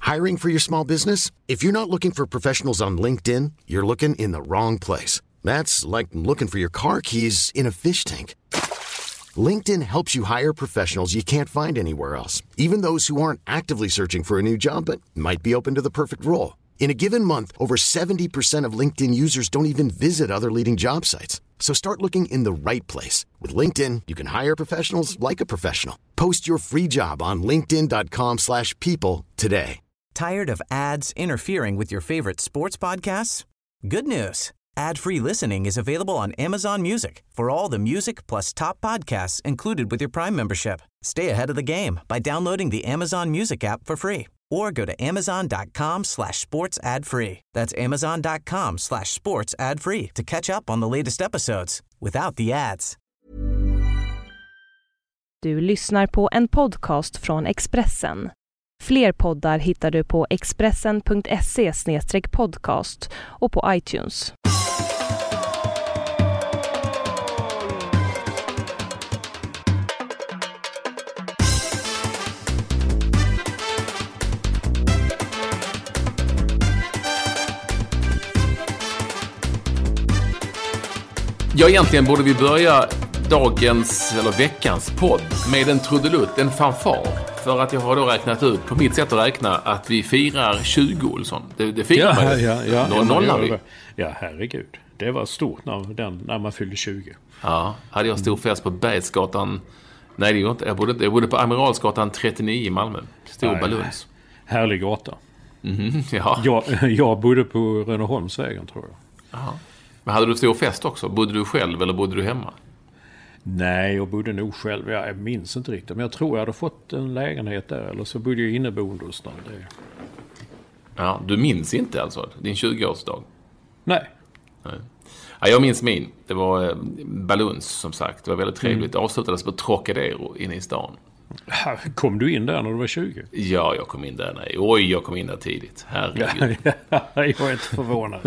Hiring for your small business? If you're not looking for professionals on LinkedIn, you're looking in the wrong place. That's like looking for your car keys in a fish tank. LinkedIn helps you hire professionals you can't find anywhere else, even those who aren't actively searching for a new job but might be open to the perfect role. In a given month, over 70% of LinkedIn users don't even visit other leading job sites. So start looking in the right place. With LinkedIn, you can hire professionals like a professional. Post your free job on linkedin.com/people today. Tired of ads interfering with your favorite sports podcasts? Good news. Ad-free listening is available on Amazon Music for all the music plus top podcasts included with your Prime membership. Stay ahead of the game by downloading the Amazon Music app for free or go to amazon.com/sports ad free. That's amazon.com/sports ad free to catch up on the latest episodes without the ads. Du lyssnar på en podcast från Expressen. Fler poddar hittar du på expressen.se/podcast och på iTunes. Ja, egentligen borde vi börja dagens eller veckans podd med en trudelutt, en fanfar. För att jag har då räknat ut, på mitt sätt att räkna, att vi firar 20, Olsson. Det firar man ju. Ja, nollar vi. Ja, herregud. Det var stort när man fyllde 20. Ja, hade jag stor fest på Bergsgatan. Nej, det är ju inte. Jag bodde på Amiralsgatan 39 i Malmö. Stor baluns. Härlig gata. Ja. Jag bodde på Rönneholmsvägen, tror jag. Ja. Men hade du stor fest också? Bodde du själv eller bodde du hemma? Nej, jag bodde nog själv. Jag minns inte riktigt. Men jag tror jag hade fått en lägenhet där. Eller så bodde jag inneboende hos någon. Ja, du minns inte alltså din 20-årsdag? Nej. Ja, jag minns min. Det var baluns, som sagt. Det var väldigt trevligt. Det avslutades på Trocadero inne i stan. Kom du in där när du var 20? Ja, jag kom in där. Nej. Jag kom in där tidigt. Herregud. Jag är inte förvånad.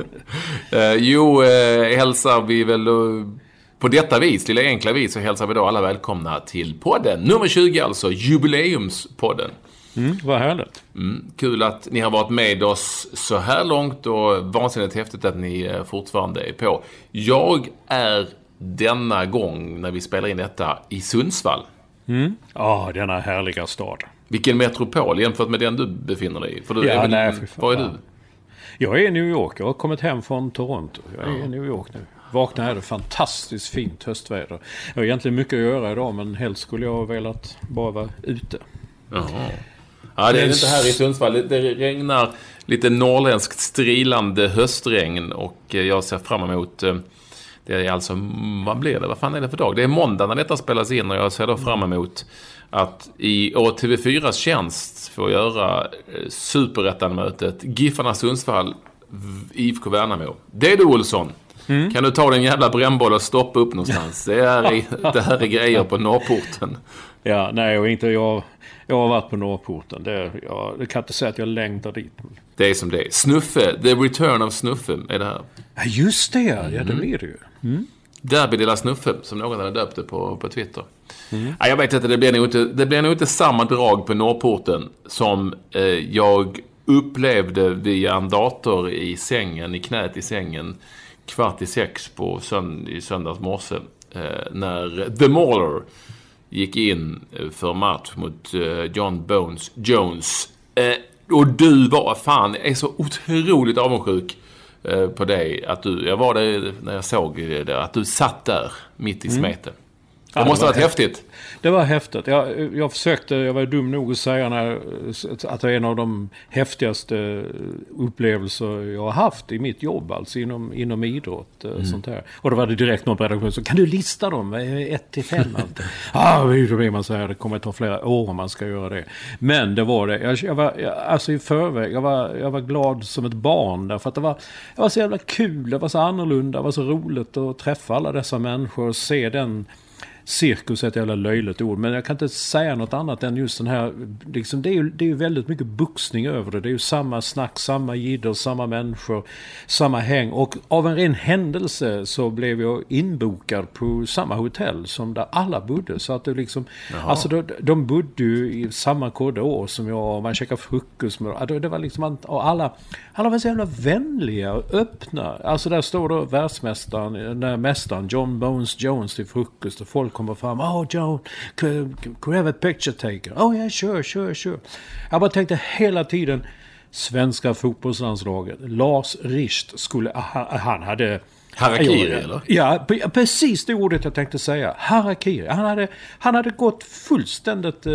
Hälsar vi väl... På detta vis, lilla enkla vis, så hälsar vi då alla välkomna till podden. Nummer 20, alltså jubileumspodden. Vad härligt. Kul att ni har varit med oss så här långt och vansinnigt häftigt att ni fortfarande är på. Jag är denna gång, när vi spelar in detta, i Sundsvall. Denna härliga stad. Vilken metropol jämfört med den du befinner dig i? För du var är du? Jag är i New York. Jag har kommit hem från Toronto. Jag är i New York nu. Vaknade här, det fantastiskt fint höstväder. Jag har egentligen mycket att göra idag, men helst skulle jag ha velat bara vara ute. Ja, det är inte här i Sundsvall. Det regnar lite norrländskt strilande höstregn och jag ser fram emot... Det är alltså, vad blir det? Vad fan är det för dag? Det är måndag när detta spelas in och jag ser då fram emot att i TV4s tjänst få göra superettanmötet Giffarna Sundsvall IFK Värnamo. Det är du, Olsson. Kan du ta den jävla brännboll och stoppa upp någonstans? Det här är grejer på Norrporten. Ja, nej, och inte jag har varit på Norrporten. Det kan inte säga att jag längtar dit. Det är som det är. Snuffe, The Return of Snuffe är det här. Ja, just det. Ja, det blir det ju. Derby de la Snuffe, som någon hade döpt det på Twitter. Ja, jag vet inte, det blir nog inte samma drag på Norrporten som jag upplevde via en dator i sängen, i knät i sängen, 5:15 i söndags morse, när The Mauler gick in för match mot John Bones Jones. Och du var fan, är så otroligt avundsjuk på dig att jag var där när jag såg det, att du satt där mitt i smeten. Det måste ha varit häftigt. Det var häftigt. Jag var dum nog att säga att det är en av de häftigaste upplevelser jag har haft i mitt jobb, alltså inom idrott. Sånt här. Och då var det direkt någon på redaktionen så kan du lista dem 1-5? Då blir man så här, det kommer att ta flera år om man ska göra det. Men det var det. Alltså i förväg, jag var glad som ett barn därför att det var så jävla kul, det var så annorlunda, det var så roligt att träffa alla dessa människor och se cirkus är ett jävla löjligt ord, men jag kan inte säga något annat än just den här, liksom, det är ju väldigt mycket boxning över det. Det är ju samma snack, samma jidder, samma människor, samma häng. Och av en ren händelse så blev jag inbokad på samma hotell som där alla bodde. Så att det liksom, alltså de bodde ju i samma korridor som jag, och man käkade frukost med, det var liksom, och alla var så jävla vänliga och öppna. Alltså där står då mästaren John Bones Jones till frukost, och folk kommer fram. John, could we have a picture taker? Yeah, sure. Jag bara tänkte hela tiden, svenska fotbollslandslaget, Lars Richt skulle, han hade harakiri, eller? Ja, precis det ordet jag tänkte säga. Harakiri. Han hade gått fullständigt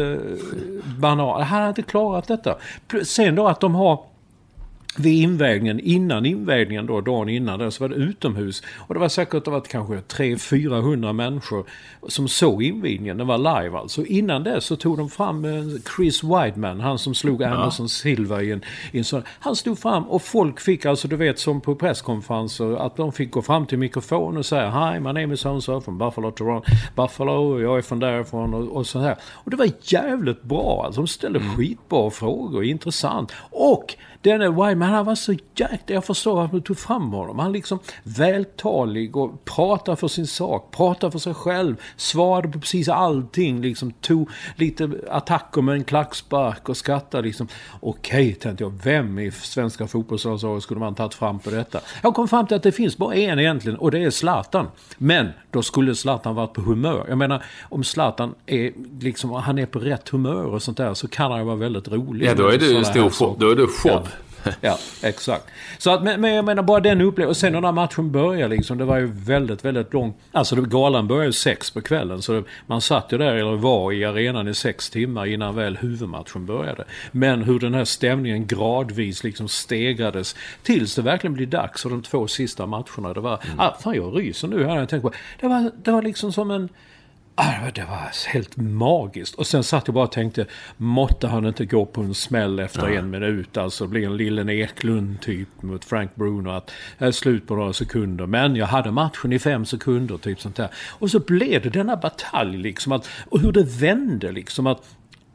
banal. Han hade klarat detta. Sen då att de har vid innan invägningen då, dagen innan det, så var det utomhus. Och det var säkert kanske 300-400 människor som såg invigningen. Det var live alltså. Innan det så tog de fram Chris Weidman, han som slog Anderson Silva i en sån. Han stod fram och folk fick, alltså du vet som på presskonferenser, att de fick gå fram till mikrofonen och säga Hi, my name is so from Buffalo, Toronto. Buffalo, jag är från därifrån och så här. Och det var jävligt bra. Alltså de ställde skitbra frågor, intressant. Och denne Weidman, han var så jäkla, jag förstår varför du tog fram honom. Han liksom vältalig och pratar för sin sak, pratar för sig själv, svarade på precis allting, liksom tog lite attacker med en klackspark och skrattade liksom. Okej, tänkte jag, vem i svenska fotbollslandslaget skulle man tagit fram på detta? Jag kom fram till att det finns bara en egentligen, och det är Zlatan. Men då skulle Zlatan varit på humör. Jag menar, om Zlatan är liksom, han är på rätt humör och sånt där, så kan han vara väldigt rolig. Ja, då är det ju då är det show. Ja, exakt. Så att, men jag menar bara den upplevelsen. Och sen när matchen började liksom, det var ju väldigt, väldigt långt. Alltså galan började 6 på kvällen. Så man satt ju där, eller var i arenan i 6 timmar innan väl huvudmatchen började. Men hur den här stämningen gradvis liksom stegrades tills det verkligen blir dags för de 2 sista matcherna. Det var, fan jag ryser nu här. Jag tänkte på, det var liksom som en... Det var helt magiskt. Och sen satt jag bara och tänkte, måtte han inte gå på en smäll efter 1 minut. Alltså bli en liten Eklund typ mot Frank Bruno. Att det är slut på några sekunder. Men jag hade matchen i 5 sekunder typ sånt där. Och så blev det denna batalj liksom. Och hur det vände liksom. Att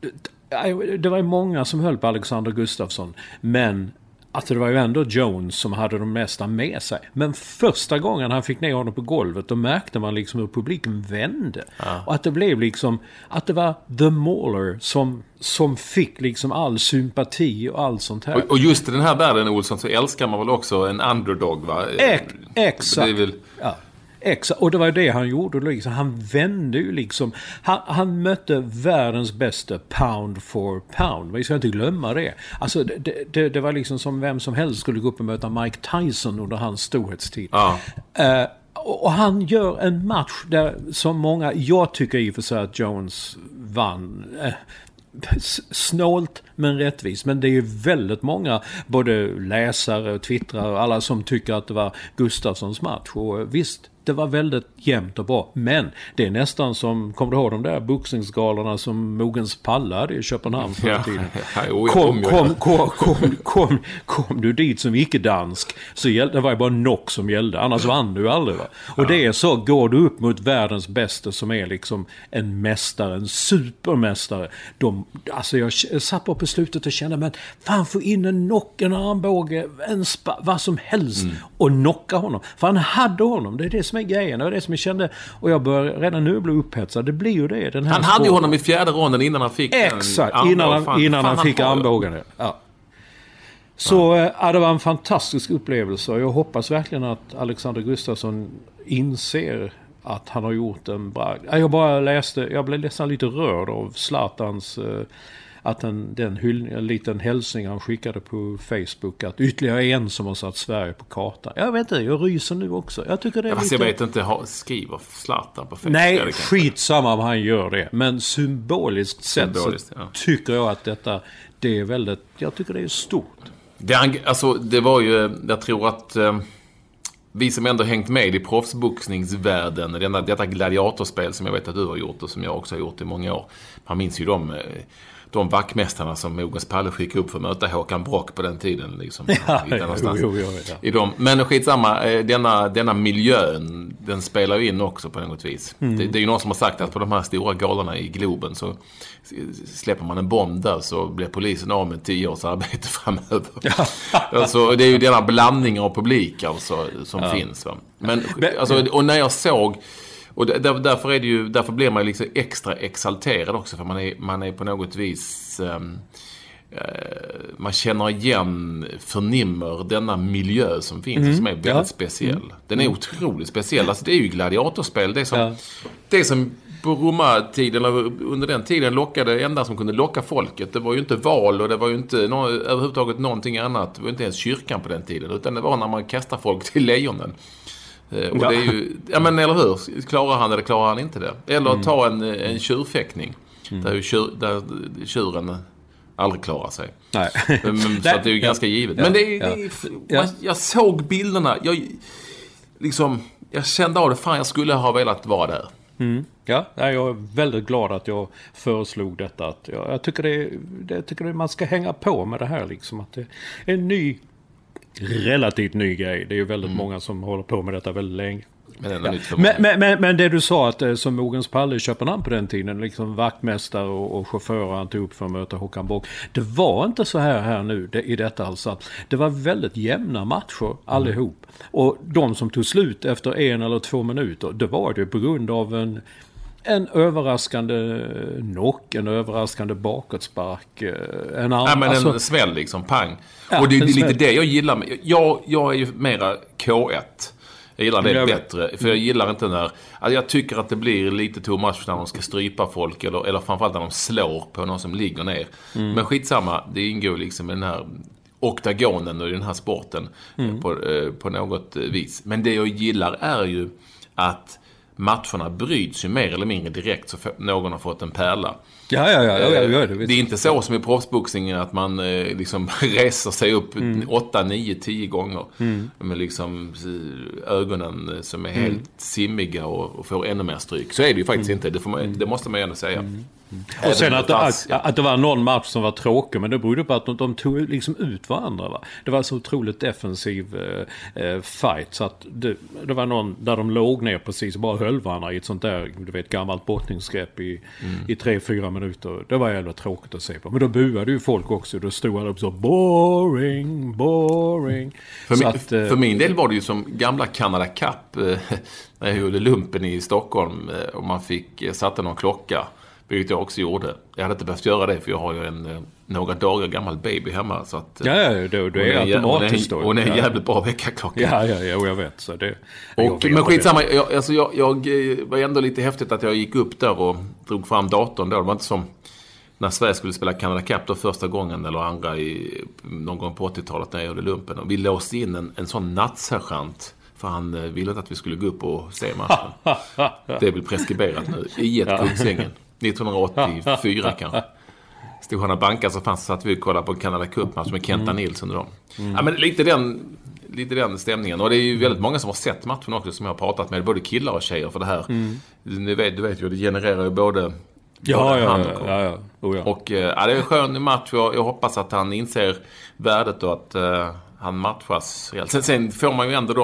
det var ju många som höll på Alexander Gustafsson. Men... Alltså det var ju ändå Jones som hade de mesta med sig. Men första gången han fick ner honom på golvet, då märkte man liksom hur publiken vände. Och att det blev liksom, att det var The Mauler som fick liksom all sympati och allt sånt här. Och just i den här världen, Olsson, så älskar man väl också en underdog, va? Exakt. Det är väl... Ja. Exakt, och det var ju det han gjorde liksom. Han vände ju liksom, han mötte världens bästa pound for pound. Vi ska inte glömma det. Alltså det var liksom som vem som helst skulle gå upp och möta Mike Tyson under hans storhetstid. Och han gör en match där som många, jag tycker i och för sig att Jones vann snålt men rättvis, men det är ju väldigt många både läsare och twittrare och alla som tycker att det var Gustafssons match, och visst, det var väldigt jämnt och bra, men det är nästan som, kommer du ihåg de där boxningsgalorna som Mogens pallade i Köpenhamn förr i tiden? Kom du dit som icke-dansk, så det var ju bara knock som gällde, annars vann du aldrig, va? Och det är så, går du upp mot världens bästa som är liksom en mästare, en supermästare, alltså jag satt på slutet och kände, men fan, få in en knock, en armbåge, vad som helst och knocka honom, för han hade honom, det är det som är grejen, och det som jag kände, och jag börjar redan nu bli upphetsad, det blir ju det, den här han hade ju honom i 4:e ronden innan han fick innan han fick armbågen. Ja. Så det var en fantastisk upplevelse, och jag hoppas verkligen att Alexander Gustafsson inser att han har gjort en bra... Jag blev nästan lite rörd av Zlatans... att en liten hälsning han skickade på Facebook, att ytterligare en som har satt Sverige på kartan. Jag vet inte, jag ryser nu också. Jag tycker det är lite... Jag vet inte, skriver Zlatan på Facebook? Nej, skitsamma om han gör det. Men symboliskt sett så tycker jag att det är väldigt... Jag tycker det är stort. Det var ju... Jag tror att... vi som ändå hängt med i proffsboxningsvärlden, detta gladiatorspel som jag vet att du har gjort och som jag också har gjort i många år. Man minns ju de vaktmästarna som Mogens Palle skickade upp för att möta Håkan Brock på den tiden. Liksom, i dem. Men skitsamma, denna miljön, den spelar ju in också på något vis. Det är ju någon som har sagt att på de här stora galorna i Globen så släpper man en bomb där så blir polisen av med 10 års arbete framöver. Alltså, det är ju denna blandning av publik alltså, som finns. Va? Men alltså, och när jag såg, och därför blir man liksom extra exalterad också, för man är på något vis man känner igen, förnimmer denna miljö som finns som är väldigt speciell. Den är otroligt speciell. Alltså, det är ju gladiatorspel. Det som på romartiden, eller under den tiden, lockade enda som kunde locka folket. Det var ju inte val och det var ju inte överhuvudtaget någonting annat. Det var inte ens kyrkan på den tiden, utan det var när man kastade folk till lejonen. Och det är ju, ja men eller hur? Klarar han eller klarar han inte det? Eller ta en tjurfäktning där tjuren aldrig klarar sig. Nej. Så att det är ju ganska givet. Men jag såg bilderna. Jag kände av det, fan jag skulle ha velat vara där. Ja, jag är väldigt glad att jag föreslog detta. Att jag tycker man ska hänga på med det här liksom, att det är en relativt ny grej. Det är ju väldigt många som håller på med detta väldigt länge. Men det du sa att som Mogens Palle i Köpenhamn på den tiden, liksom vaktmästare och chaufförer han tog upp för att möta Håkan Brock. Det var inte så här nu i detta alltså. Det var väldigt jämna matcher allihop. Och de som tog slut efter 1 eller 2 minuter, det var det på grund av en överraskande knock, en överraskande bakåtspark, en smäll liksom, pang. Ja, och det är lite det jag gillar. Jag är ju mera K1. Jag gillar det bättre, för jag gillar inte när... Alltså jag tycker att det blir lite too much när de ska strypa folk, eller framförallt när de slår på någon som ligger ner. Men skitsamma, det ingår liksom i den här oktagonen och i den här sporten på något vis. Men det jag gillar är ju att matcherna bryts ju mer eller mindre direkt så någon har fått en pärla. Ja, det är inte så som i proffsboxningen att man liksom reser sig upp 8, 9, 10 gånger med liksom ögonen som är helt simmiga och får ännu mer stryk. Så är det ju faktiskt inte. Det måste man ju ändå säga. Och sen att det var någon match som var tråkig, men det berodde på att de tog liksom ut varandra. Va? Det var så otroligt defensiv fight, så att det var någon där de låg ner precis och bara höll varandra i ett sånt där, du vet, gammalt brottningsgrepp i 3-4 minuter. Det var jävla tråkigt att se på. Men då buade ju folk också. Då stod han upp så boring. För min del var det ju som gamla Canada Cup när jag gjorde lumpen i Stockholm och man satte någon klocka. Vilket jag också gjorde. Jag hade inte behövt göra det, för jag har ju en några dagar gammal baby hemma. Så att, då är automatiskt då. Och det är en jävligt bra väckarklocka. Ja, jag vet. Så det, men skitsamma, jag var ändå lite häftigt att jag gick upp där och drog fram datorn då. Det var inte som när Sverige skulle spela Canada Cup då första gången eller andra någon gång på 80-talet när jag gjorde lumpen. Och vi låste in en sån nattsergeant. För han ville inte att vi skulle gå upp och se matchen. Det är väl preskriberat nu. I Kungsängen. 1984 kanske. Stod han och bankade så fanns så att vi kollade på Canada Cup-match med Kenta Nilsson och dem. Ja, men lite den stämningen. Och det är ju väldigt många som har sett matchen också, som jag har pratat med, både killar och tjejer, för det här. Du vet ju, det genererar ju både han och Och det är en skön match. Jag hoppas att han inser värdet och att han matchas. Sen får man ju ändå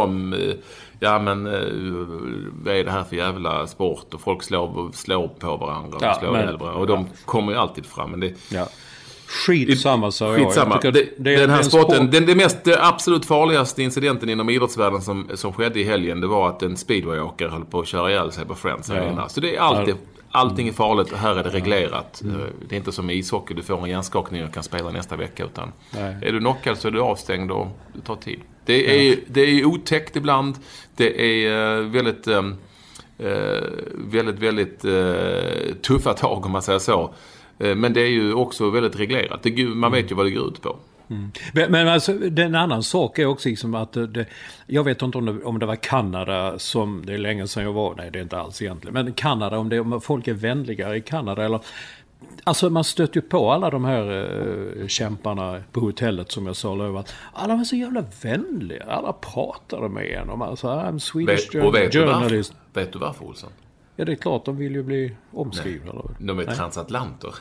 vad är det här för jävla sport? Och folk slår på varandra och de kommer ju alltid fram. Men det, skitsamma, så skitsamma. Den här sporten, den mest absolut farligaste incidenten inom idrottsvärlden som skedde i helgen, det var att en speedwayåkare höll på att köra ihjäl sig på Friends Arena. Så det är allting är farligt, och här är det reglerat. Det är inte som i ishockey, du får en hjärnskakning och kan spela nästa vecka, utan är du knockad så är du avstängd och det tar tid. Det är otäckt ibland. Det är väldigt tuffa tag, om man säger så. Men det är ju också väldigt reglerat. Man vet ju vad det går ut på. Men alltså, en annan sak är också liksom att jag vet inte om det var Kanada som, det är länge sedan jag var, nej det är inte alls egentligen, men Kanada, om folk är vänligare i Kanada, eller alltså man stöter ju på alla de här kämparna på hotellet, som jag sa över, att alla var så jävla vänliga, alla pratade med en om, alltså I'm Swedish journalist. Vet du varför, Olsson? Ja, det är klart, de vill ju bli omskrivna. Nej, de är transatlanter.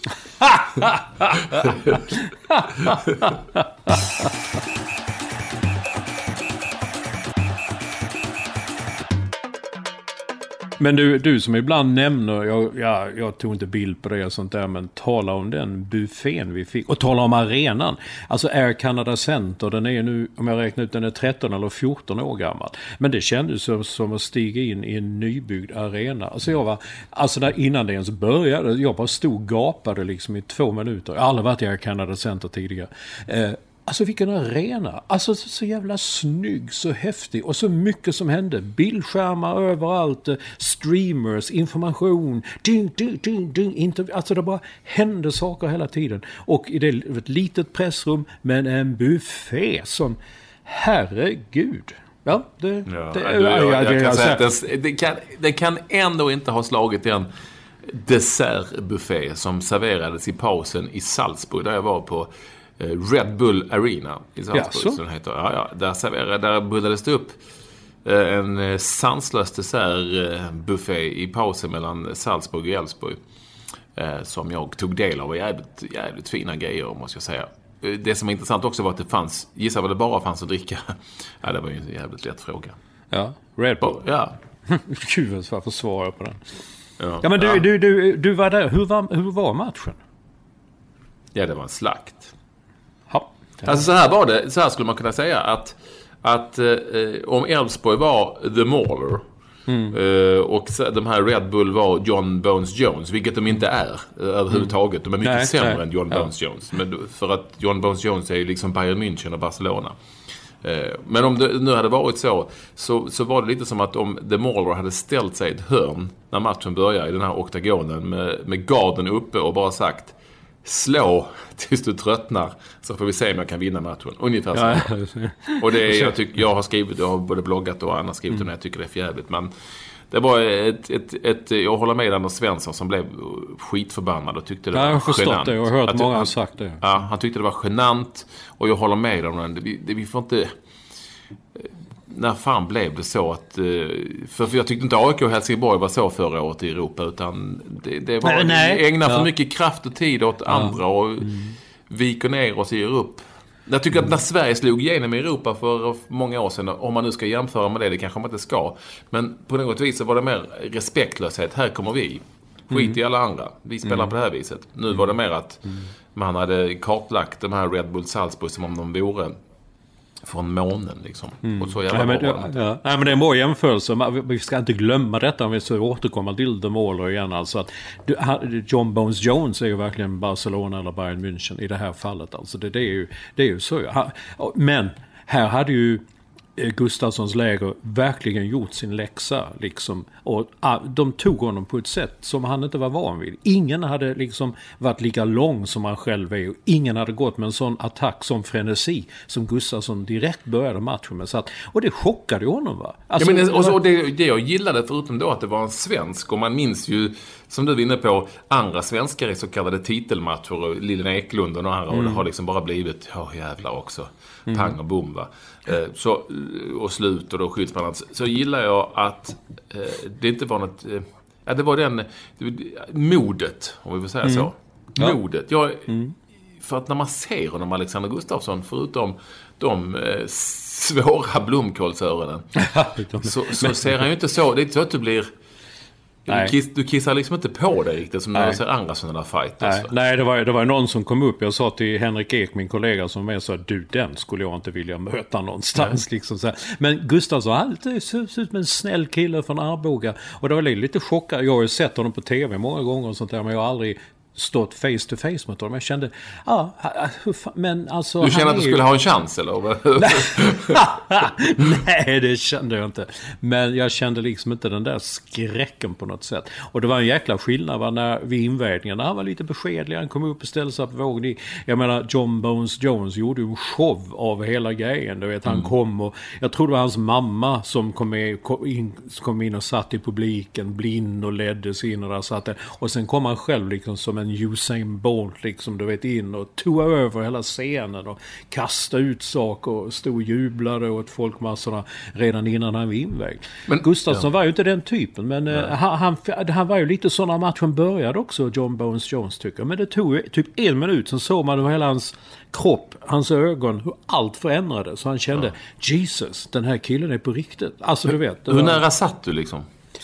Men du som ibland nämner, jag tog inte bild på det och sånt där, men tala om den buffén vi fick. Och tala om arenan. Alltså Air Canada Center, den är nu, om jag räknar ut, den är 13 eller 14 år gammal. Men det kändes som att stiga in i en nybyggd arena. Alltså där innan det ens började, jag bara stod och gapade liksom i 2 minuter. Jag har aldrig varit i Air Canada Center tidigare. Alltså vilken arena. Alltså så jävla snygg, så häftig. Och så mycket som hände. Bildskärmar överallt. Streamers, information. Alltså det bara hände saker hela tiden. Och i ett litet pressrum. Men en buffé som... Herregud. Ja, det kan ändå inte ha slagit den dessertbuffé som serverades i pausen i Salzburg. Där jag var på... Red Bull Arena i Salzburg, som den heter. Där bullades det upp en sanslös dessertbuffé i pausen mellan Salzburg och Elfsborg, som jag tog del av. Jävligt fina grejer, måste jag säga. Det som är intressant också var att det fanns, gissa vad det bara fanns att dricka. Ja, det var ju en jävligt lätt fråga. Ja, Red Bull. Ja. Gud, vad får svara på den. Ja, men du var där. Hur var matchen? Ja, det var en slakt. Alltså så här skulle man kunna säga att om Elfsborg var The Mauler och de här Red Bull var John Bones Jones, vilket de inte är överhuvudtaget. De är mycket sämre än John Bones Jones. Men för att John Bones Jones är ju liksom Bayern München och Barcelona. Men om det nu hade varit så var det lite som att om The Mauler hade ställt sig i ett hörn när matchen började i den här oktagonen med garden uppe och bara sagt: slå tills du tröttnar, så får vi se om jag kan vinna matchen. Ungefär så. Och det är, jag har både bloggat och annars skrivit om det. Jag tycker det är förjävligt. Men det var jag håller med Anders Svensson som blev skitförbannad och tyckte det var genant. Jag har förstått det och hört många har sagt det. Ja, han tyckte det var genant och jag håller med om det. Vi får inte... När fan blev det så att... För jag tyckte inte AIK och Helsingborg var så förra året i Europa, utan det var ägna för mycket kraft och tid åt andra och viker ner oss i Europa. Jag tycker att när Sverige slog igenom i Europa för många år sedan, om man nu ska jämföra med det kanske man inte ska, men på något vis så var det mer respektlöshet. Här kommer vi. Skit i alla andra. Vi spelar på det här viset. Nu var det mer att man hade kartlagt de här Red Bull Salzburg som om de vore från månen liksom. Och så jävla Nej, men det är en bra jämförelse. Vi ska inte glömma detta om vi så återkommer till The Mauler igen. Alltså att John Bones Jones är ju verkligen Barcelona eller Bayern München i det här fallet. Alltså det är ju så. Men här hade ju Gustafssons läger verkligen gjort sin läxa liksom, och de tog honom på ett sätt som han inte var van vid. Ingen hade liksom varit lika lång som han själv är, och ingen hade gått med en sån attack som frenesi som Gustafsson direkt började matchen med. Och det chockade honom, va? Alltså, och det jag gillade, förutom då att det var en svensk, och man minns ju, som du var inne på, andra svenskar i så kallade titelmatcher, och Lillen Eklund och några och det har liksom bara blivit jävlar också. Pang och bom, va? Så, och slut och då skyddsmannen. Så gillar jag att det inte var något... det var modet, om vi får säga så. Modet. För att när man ser honom, Alexander Gustafsson, förutom de svåra blomkålsöronen, så ser han ju inte så... Det är inte så att du blir... Du kissar liksom inte på dig riktigt som när du ser andra sådana där fighters. Nej, det var någon som kom upp. Jag sa till Henrik Ek, min kollega som är så, den skulle jag inte vilja möta någonstans. Liksom så här. Men Gustafsson alltid ser ut som en snäll kille från Arboga. Och det var lite chockad. Jag har ju sett honom på tv många gånger och sånt där, men jag har aldrig stått face to face med honom. Jag kände, men alltså... Du kände att du skulle ha en chans, eller? Nej, det kände jag inte. Men jag kände liksom inte den där skräcken på något sätt. Och det var en jäkla skillnad när vid invägningen, han var lite beskedlig, han kom upp och ställde sig på vågen. Jag menar, John Bones Jones gjorde en show av hela grejen. Du vet, han kom och... Jag tror det var hans mamma som kom in och satt i publiken, blind, och ledde sig in och där satt där. Och sen kom han själv liksom som en en Usain Bolt liksom, du vet, in och tog över hela scenen och kastade ut saker och stod och jublade åt folkmassorna redan innan han var inväg. Men Gustafsson var ju inte den typen, men han var ju lite så när matchen började också, John Bones Jones tycker jag. Men det tog ju typ 1 minut, sen såg man hela hans kropp, hans ögon, hur allt förändrades. Så han kände, Jesus, den här killen är på riktigt. Alltså du vet. Hur nära satt du liksom?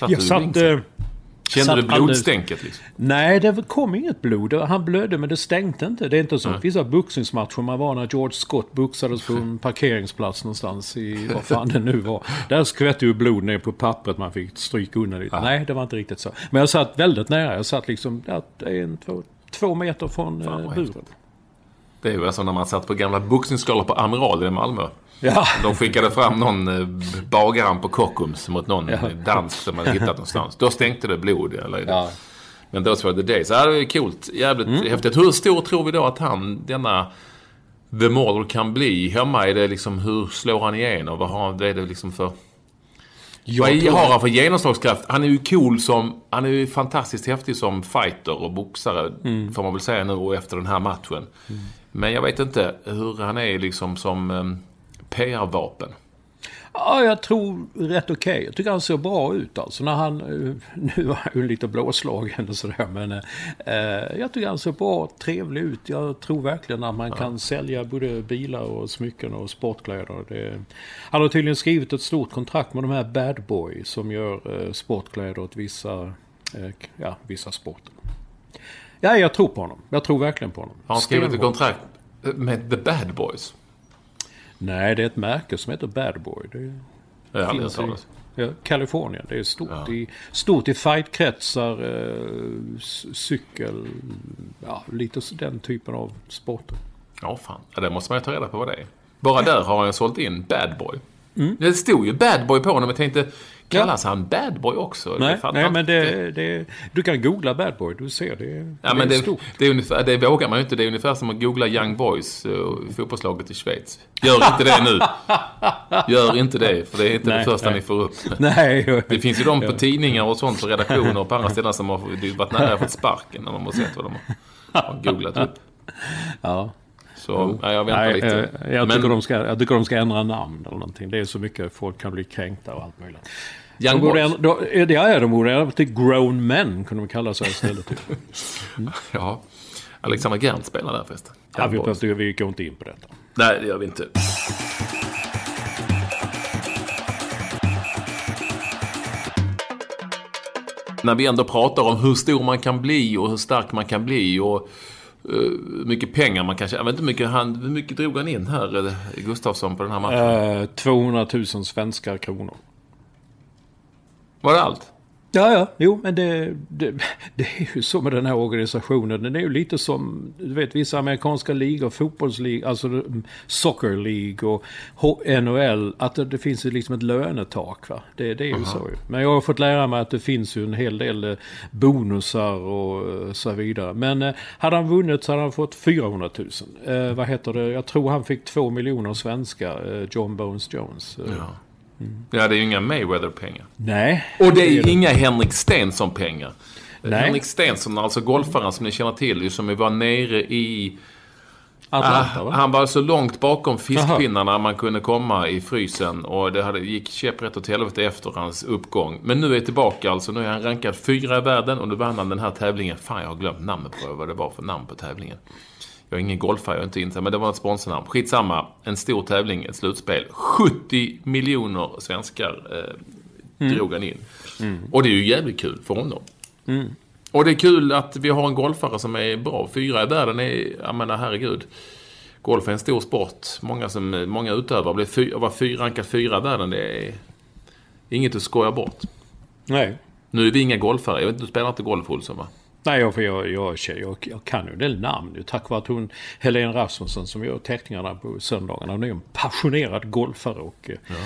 Kände du blodstänket liksom? Nej, det kom inget blod. Han blödde, men det stänkte inte. Det är inte som vissa boxningsmatcher man var när George Scott boxades på en parkeringsplats någonstans i vad fan det nu var. Där skvätte ju blod ner på pappret, man fick stryka undan lite. Nej, det var inte riktigt så. Men jag satt väldigt nära. Jag satt liksom 2 meter från buren. Det är ju alltså när man satt på gamla boxningsskolor på Amiral i Malmö. Ja. De skickade fram någon bagaren på Kockums mot någon dans som man hittat någonstans. Då stänkte det blod. Eller Men då var det det. Så det är coolt. Jävligt häftigt. Hur stor tror vi då att denna The Mauler kan bli hemma? Är det liksom, hur slår han igenom? Vad är det liksom för... Vad har han för genomslagskraft? Han är ju cool han är ju fantastiskt häftig som fighter och boxare, får man väl säga nu och efter den här matchen. Men jag vet inte hur han är liksom som PR-vapen. Ja, jag tror rätt okej. Jag tycker han ser bra ut alltså. När han, nu var han ju lite blåslagen och sådär, men jag tycker han ser bra, trevlig ut. Jag tror verkligen att man kan sälja både bilar och smycken och sportkläder. Han har tydligen skrivit ett stort kontrakt med de här Bad Boy som gör sportkläder åt vissa sporter. Ja, jag tror på honom. Jag tror verkligen på honom. Har han skrivit ett kontrakt med The Bad Boys? Nej, det är ett märke som heter Bad Boy. Det finns i Kalifornien. Det är stort i fightkretsar, cykel, lite den typen av sporter. Ja, fan. Det måste man ju ta reda på vad det är. Bara där har han sålt in Bad Boy. Det stod ju Bad Boy på honom. Jag tänkte, kallas han Bad Boy också? Nej, men du kan googla Bad Boy, du ser det. Ja, men det är stort. Det vågar man ju inte. Det är ungefär som att googla Young Boys, fotbollslaget i Schweiz. Gör inte det nu. Gör inte det, för det är inte det första ni får upp. Nej. Det finns ju de på tidningar och sånt, på redaktioner och på andra ställen som har varit nära fått sparken när de har sett vad de har googlat upp. Ja. Så jag väntar lite. Jag tycker de ska ändra namn eller någonting. Det är så mycket folk kan bli kränkta och allt möjligt. Young Boys? De borde ändra till Grown Men, kunde de kalla sig istället. Ja, Alexander Gern spelar där förresten. Vi går inte in på detta. Nej, det gör vi inte. När vi ändå pratar om hur stor man kan bli och hur stark man kan bli och mycket pengar man kanske... Jag vet inte hur mycket drog han in här, Gustafsson, på den här matchen? 200 000 svenska kronor. Var det allt? Ja. Jo, men det är ju så med den här organisationen. Den är ju lite som, du vet, vissa amerikanska ligor, fotbollsligor, alltså Soccer League och NHL, att det finns ju liksom ett lönetak, va? Det är ju så ju. Men jag har fått lära mig att det finns ju en hel del bonusar och så vidare. Men hade han vunnit så hade han fått 400 000. Vad heter det? Jag tror han fick 2 miljoner svenska, John Bones Jones. Ja, det är ju inga Mayweather-pengar. Nej. Och det är ju inga Henrik Stenson-pengar. Nej. Henrik Stenson, alltså golfaren som ni känner till, som vi var nere i Atlanta, va? Han var så långt bakom fiskpinnarna man kunde komma i frysen, och det gick käpprätt åt helvete efter hans uppgång. Men nu är jag tillbaka, alltså nu är han rankad 4 i världen och nu vann han den här tävlingen. Fan, jag har glömt namnet på vad det var för namn på tävlingen. Jag är ingen golfare, jag är inte insatt, men det var ett sponsornamn. Skitsamma, en stor tävling, ett slutspel. 70 miljoner svenskar drog han in. Och det är ju jävligt kul för honom. Och det är kul att vi har en golfare som är bra. 4 i världen är, jag menar, herregud. Golf är en stor sport. Många utövare var rankad 4 i världen. Det är inget att skoja bort. Nej. Nu är vi inga golfare. Jag vet inte, du spelar inte golf, Olsson, va? Nej, jag kan ju det namn. Tack vare att Helene Rasmussen som gör teckningarna på söndagarna. Hon är en passionerad golfare. Och,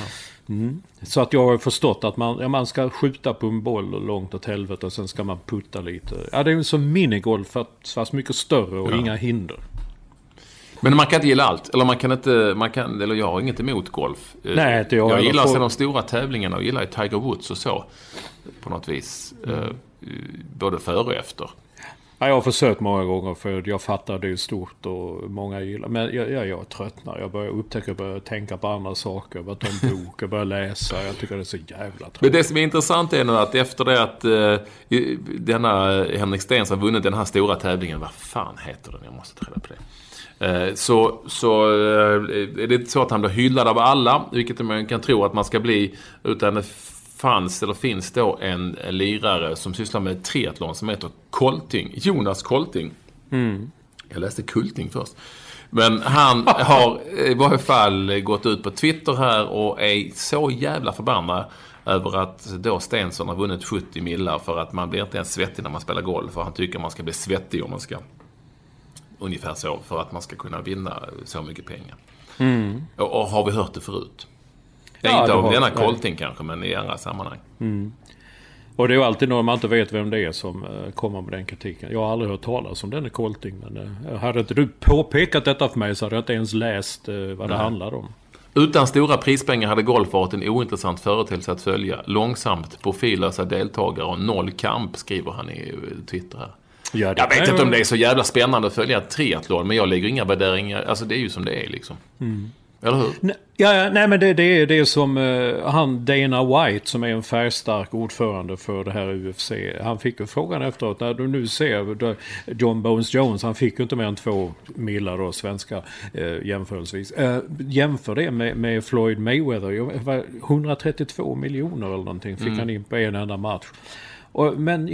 så att jag har förstått att man ska skjuta på en boll långt åt helvete och sen ska man putta lite. Ja, det är ju som minigolf fast mycket större och inga hinder. Men man kan inte gilla allt. Eller jag har inget emot golf. Nej, inte jag gillar de stora tävlingarna och gillar Tiger Woods och så. På något vis. Både före och efter. Ja, jag har försökt många gånger för jag fattar det är stort och många gillar. Men jag tröttnar. Jag börjar tänka på andra saker. Jag börjar ta en bok, jag börjar läsa. Jag tycker det är så jävla tråkigt. Men det som är intressant är nu att efter det att denna Henrik Stenson har vunnit den här stora tävlingen, vad fan heter den? Jag måste ta reda på det. Så är det inte så att han blir hyllad av alla, vilket man kan tro att man ska bli, utan det finns då en lirare som sysslar med triathlon som heter Kolting, Jonas Kolting. Jag läste Kulting först. Men han har i varje fall gått ut på Twitter här och är så jävla förbannad över att då Stensson har vunnit 70 millar för att man blir inte ens svettig när man spelar golf, för han tycker man ska bli svettig om man ska ungefär så, för att man ska kunna vinna så mycket pengar. Och har vi hört det förut? Det är inte av denna Kolting kanske, men i andra sammanhang. Och det är ju alltid när man inte vet vem det är som kommer med den kritiken. Jag har aldrig hört talas om den Kolting, men hade inte du påpekat detta för mig så hade jag inte ens läst vad det handlar om. Utan stora prispengar hade golf varit en ointressant företeelse att följa. Långsamt, profillösa deltagare och 0 kamp, skriver han i Twitter här. Ja, jag vet inte om det är så jävla spännande att följa triathlon, men jag lägger inga värderingar. Alltså det är ju som det är liksom. Eller hur? Nej, men det är som han Dana White som är en färgstark ordförande för det här UFC. Han fick ju frågan efteråt, när du nu ser John Bones Jones, han fick ju inte mer än 2 millar då, svenska jämförelsevis. Jämför det med Floyd Mayweather, 132 miljoner eller någonting fick han in på en enda match. Men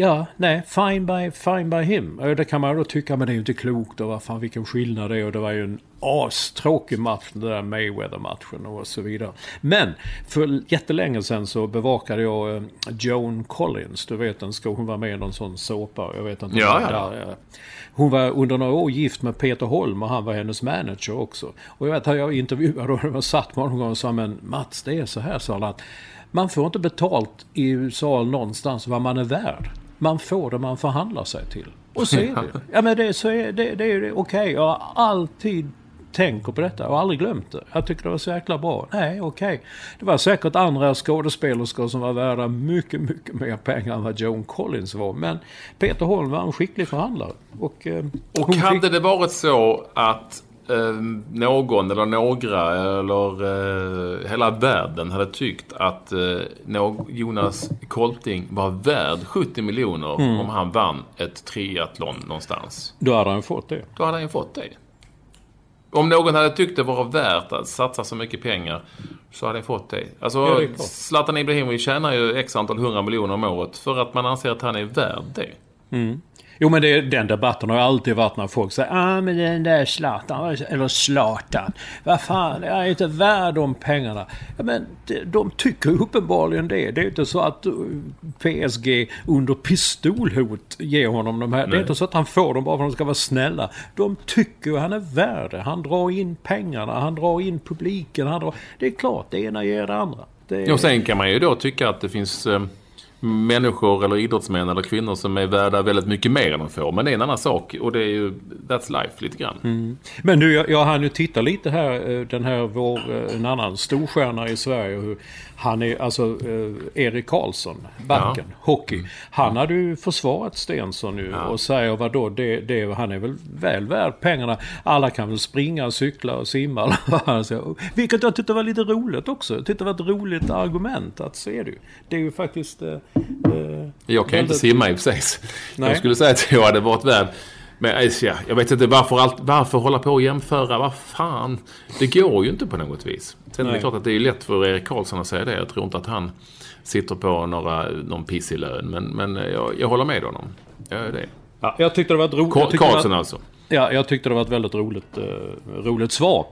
fine by him. Det kan man då tycka, men det är ju inte klokt. Och vad fan, vilken skillnad det är. Och det var ju en astråkig match, den där Mayweather-matchen och så vidare. Men för jättelänge sedan så bevakade jag Joan Collins. Du vet, hon var med i någon sån såpa. Jag vet inte. Ja. Hon var under några år gift med Peter Holm och han var hennes manager också. Och jag vet att jag intervjuade och det var satt många gånger och sa, men Mats, det är så här, sa han, att man får inte betalt i USA någonstans vad man är värd. Man får det man förhandlar sig till. Och så är det. Ja, men det är okej. Jag har alltid tänkt på detta och aldrig glömt det. Jag tycker det var så jäkla bra. Nej, okej. Det var säkert andra skådespelerskor som var värda mycket, mycket mer pengar än vad Joan Collins var. Men Peter Holm var en skicklig förhandlare. Och hade det varit så att någon eller några eller hela världen hade tyckt att Jonas Kolting var värd 70 miljoner om han vann ett triathlon någonstans. Då hade han fått det. Om någon hade tyckt det var värt att satsa så mycket pengar, så hade han fått det. Alltså, Zlatan Ibrahimovic tjänar ju x antal 100 miljoner om året för att man anser att han är värd det. Jo, men den debatten har alltid varit när folk säger men den där Zlatan, vad fan, jag är inte värd de pengarna. Ja, men de tycker uppenbarligen det. Det är inte så att PSG under pistolhot ger honom de här. Nej. Det är inte så att han får dem bara för att de ska vara snälla. De tycker han är värd det. Han drar in pengarna, han drar in publiken. Det är klart, det ena ger det andra. Och sen kan man ju då tycka att det finns människor eller idrottsmän eller kvinnor som är värda väldigt mycket mer än de får. Men det är en annan sak och det är ju that's life lite grann. Men nu, jag hann ju titta lite här, en annan storstjärna i Sverige, hur han är, alltså Erik Karlsson, backen, hockey. Han hade ju försvarat Stensson nu och säger vadå, han är väl värd pengarna. Alla kan väl springa, cykla och simma. Vilket jag tyckte var lite roligt också. Jag tyckte det var ett roligt argument att se det. Det är ju faktiskt jag kan inte simma i precis. Jag skulle säga att jag hade varit värd. Men jag vet inte varför hålla på och jämföra. Vad fan, det går ju inte på något vis. Sen är det klart att det är lätt för Erik Karlsson att säga det. Jag tror inte att han sitter på någon piss i lön. Men jag håller med honom. Jag är det. Ja, jag tyckte det var ett roligt... Karlsson alltså. Ja, jag tyckte det var ett väldigt roligt svar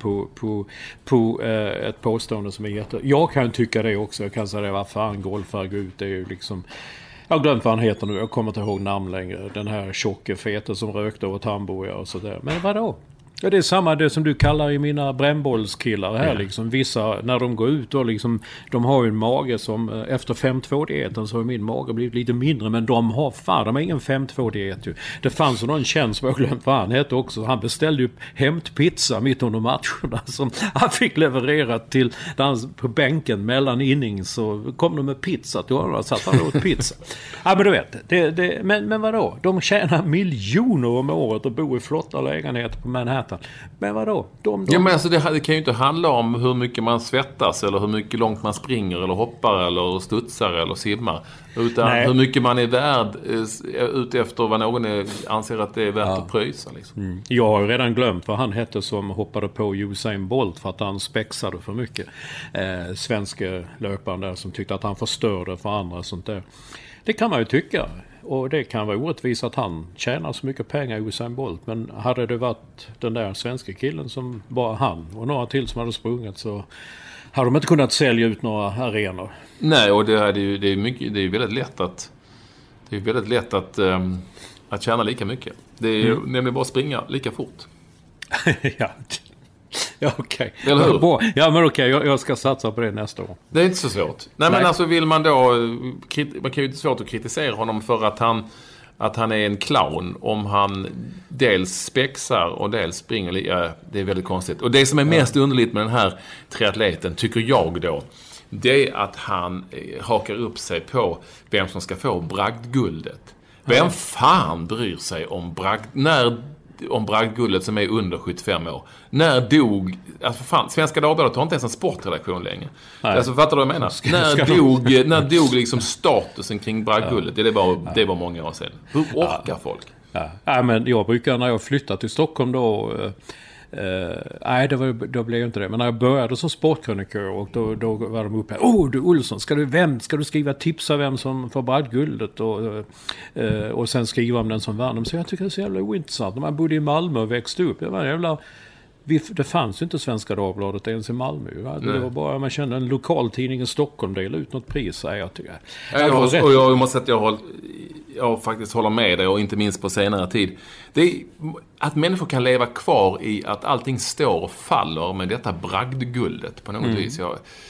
på ett påstående som är Jag kan tycka det också. Jag kan säga det, vad fan, golfar går ut. Det är ju liksom... Jag har glömt vad han heter nu. Jag kommer inte ihåg namn längre. Den här tjocke fete som rökte och tamboja och sådär. Men vadå? Ja, det är samma det som du kallar i mina brännbollskillar här liksom. Vissa, när de går ut och liksom, de har ju en mage som efter 5-2-dieten så har min mage blivit lite mindre, men de har ingen 5-2-diet ju. Det fanns någon känd som jag glömt vad han hette också. Han beställde ju hämtpizza mitt under matcherna som han fick leverera till på bänken mellan innings, så kom de med pizza till honom och satt han åt pizza. Ja, men du vet, men vadå? De tjänar miljoner om året och bor i flotta lägenheter på Manhattan. Men vadå? Ja, men alltså det kan ju inte handla om hur mycket man svettas eller hur mycket långt man springer eller hoppar eller studsar eller simmar. Utan hur mycket man är värd ut efter vad någon anser att det är värt att pröjsa. Liksom. Jag har redan glömt vad han hette som hoppade på Usain Bolt för att han spexade för mycket. Svenska löparen där som tyckte att han förstörde för andra sånt där. Det kan man ju tycka. Och det kan vara orättvist att han tjänar så mycket pengar i Usain Bolt. Men hade det varit den där svenska killen som bara han och några till som hade sprungit, så hade de inte kunnat sälja ut några arenor. Nej, och det är väldigt lätt att tjäna lika mycket. Det är nämligen bara att springa lika fort. Ja, okej. Eller hur? Ja, men okej, jag ska satsa på det nästa år. Det är inte så svårt. Nej. Men alltså vill man då... Man kan ju inte svårt att kritisera honom för att han är en clown om han dels spexar och dels springer. Det är väldigt konstigt. Och det som är mest underligt med den här triatleten, tycker jag då, det är att han hakar upp sig på vem som ska få bragdguldet. Vem fan bryr sig om bragdguldet som är under 75 år? När dog... Alltså fan, Svenska Dagbladet har inte ens en sportredaktion längre. Alltså, fattar du vad jag menar? När dog liksom statusen kring bragdguldet? Det var många år sedan. Hur orkar folk? Ja, men jag brukar, när jag flyttade till Stockholm då... Nej, då blev jag inte det. Men när jag började som sportkrönikör och då var de uppe här. Du Olsson, ska du skriva tipsa vem som får bragdguldet och sen skriva om den som vann. Så jag tycker det är så jävla ointressant. Man bodde i Malmö och växte upp. Det fanns ju inte Svenska Dagbladet ens i Malmö. Det var bara, man kände en lokaltidning i Stockholm delade ut något pris. Jag tycker. Jag måste säga att jag faktiskt håller med dig, och inte minst på senare tid. Det är att människor kan leva kvar i att allting står och faller med detta bragdguldet på något vis.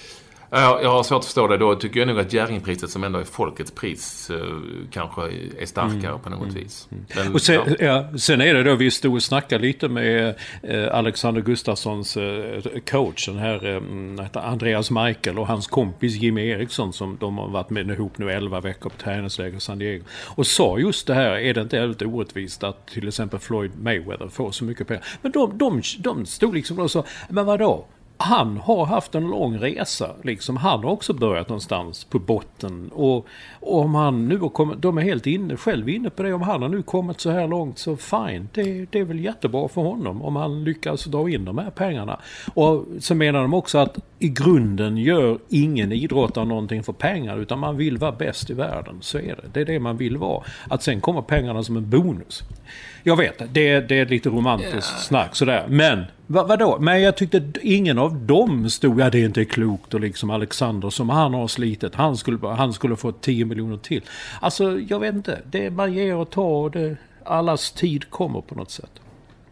Jag har svårt att förstå det. Då tycker jag nog att Jerringpriset, som ändå är folkets pris, kanske är starkare på något vis. Men, och sen är det då, vi stod och snackade lite med Alexander Gustafssons coach, den här Andreas Michael, och hans kompis Jimmy Eriksson, som de har varit med ihop nu 11 veckor på träningsläger i San Diego. Och sa just det här, är det inte helt orättvist att till exempel Floyd Mayweather får så mycket pengar? Men de stod liksom och sa, men vadå? Han har haft en lång resa. Liksom. Han har också börjat någonstans på botten. Och om han nu har kommit... De är helt själv inne på det. Om han har nu kommit så här långt, så fine. Det är väl jättebra för honom om han lyckas dra in de här pengarna. Och så menar de också att i grunden gör ingen idrottare någonting för pengar, utan man vill vara bäst i världen. Så är det. Det är det man vill vara. Att sen kommer pengarna som en bonus. Jag vet, det är lite romantiskt snack sådär. Men, vadå? Men jag tyckte ingen av dem stod, det är inte klokt, och liksom Alexander som han har slitit, han skulle få 10 miljoner till. Alltså, jag vet inte. Det man ger och tar, och allas tid kommer på något sätt.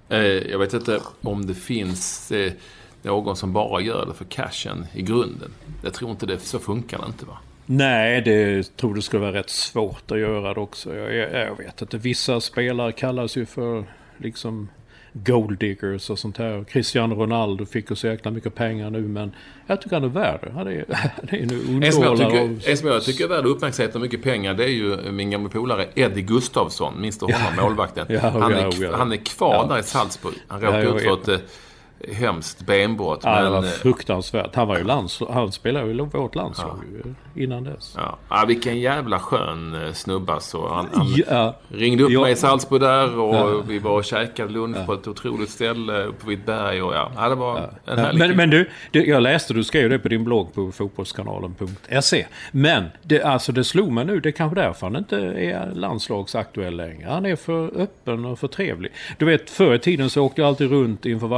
Jag vet inte om det finns någon som bara gör det för cashen i grunden. Jag tror inte det, så funkar det inte, va? Nej, det tror det skulle vara rätt svårt att göra det också. Jag vet inte. Vissa spelare kallas ju för liksom gold diggers och sånt här. Cristiano Ronaldo fick ju så jäkla mycket pengar nu, men jag tycker han är värd det. Han är nu underhållare. En som jag tycker är värd uppmärksamhet och mycket pengar, det är ju min gamla polare Eddie Gustafsson, minst honom, målvakten. Han är kvar där i Salzburg. Han råkade ut för ett hemskt benbrott. Ja, det var fruktansvärt. Han var ju han spelade ju vårt landslag innan dess. Ja, vilken jävla skön snubba. Så han ringde upp mig i Salzburg där, och vi var och käkade lunch på ett otroligt ställe uppe vid ett berg, och det var en härlig... Men jag läste, du skrev det på din blogg på fotbollskanalen.se. Men det slog mig nu, det är kanske därför han inte är landslagsaktuell längre. Han är för öppen och för trevlig. Du vet, förr i tiden så åkte jag alltid runt inför varje säsong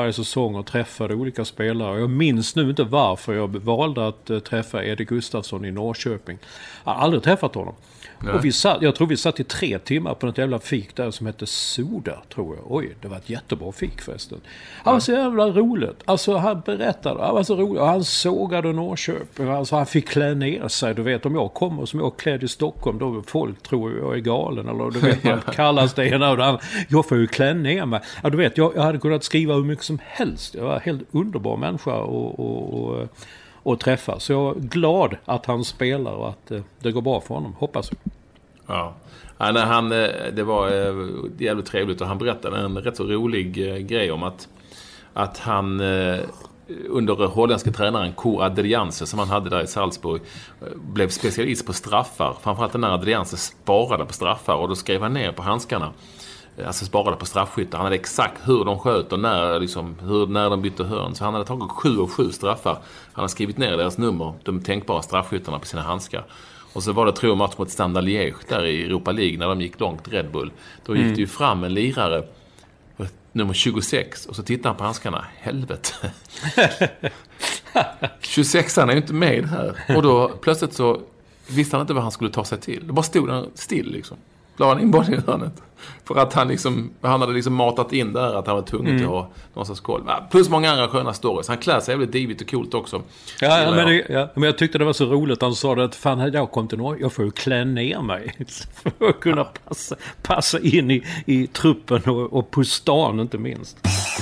gånger träffade olika spelare. Jag minns nu inte varför jag valde att träffa Eddie Gustafsson i Norrköping. Jag har aldrig träffat honom. Och jag tror vi satt i 3 timmar på något jävla fik där som hette Soda, tror jag. Oj, det var ett jättebra fik förresten. Han var så jävla roligt. Alltså han berättade, han var så rolig. Och han sågade Norrköping. Alltså han fick klä ner sig. Du vet, om jag kommer som jag klädd i Stockholm, då folk tror jag är galen. Eller du vet, man kallas det ena och det andra. Jag får ju klä ner mig. Ja, du vet, jag hade kunnat skriva hur mycket som helst. Jag var en helt underbar människa och träffa. Så jag är glad att han spelar och att det går bra för honom, hoppas jag. Ja, det var jävligt trevligt och han berättade en rätt så rolig grej om att han under holländska tränaren Ko Adriaanse som han hade där i Salzburg blev specialist på straffar. Framförallt när Adriaanse sparade på straffar och då skrev han ner på handskarna. Alltså sparade på straffskyttar. Han hade exakt hur de sköt och när de bytte hörn. Så han hade tagit 7 av 7 straffar. Han hade skrivit ner deras nummer, de tänkbara straffskyttarna på sina handskar. Och så var det, tror jag, match mot Standard Liège där i Europa League när de gick långt, Red Bull. Då gick det ju fram en lirare, nummer 26, och så tittade han på handskarna. Helvete. 26an är ju inte med här. Och då plötsligt så visste han inte vad han skulle ta sig till. Det bara stod han still liksom. La han in bollen i hörnet. För att han hade liksom matat in där att han var tvungen att ha någonstans koll. Plus många andra sköna stories. Han klär sig jävligt divigt och coolt också. Men jag tyckte det var så roligt. Han sa att fan, hade jag kommit till Norge, jag får ju klä ner mig för att kunna passa in i truppen och på stan inte minst.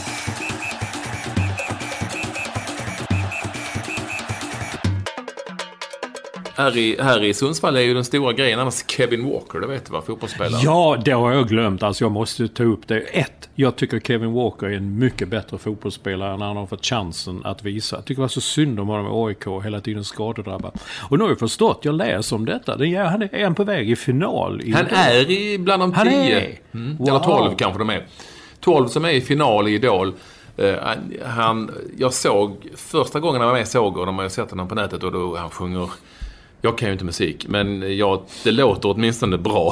Här i Sundsvall är ju den stora grejen annars Kevin Walker, det vet du, var fotbollsspelare. Ja, det har jag glömt. Alltså jag måste ta upp det. Jag tycker Kevin Walker är en mycket bättre fotbollsspelare när han har fått chansen att visa. Jag tycker det var så synd om honom med AIK, hela tiden skadedrabbad. Och nu har jag förstått, jag läser om detta. Han är på väg i final. Han är bland de 10. Eller 12 kanske de är. 12 som är i final i Idol. Jag såg första gången han var med och de har ju sett honom på nätet och då han sjunger. Jag kan ju inte musik, men det låter åtminstone bra.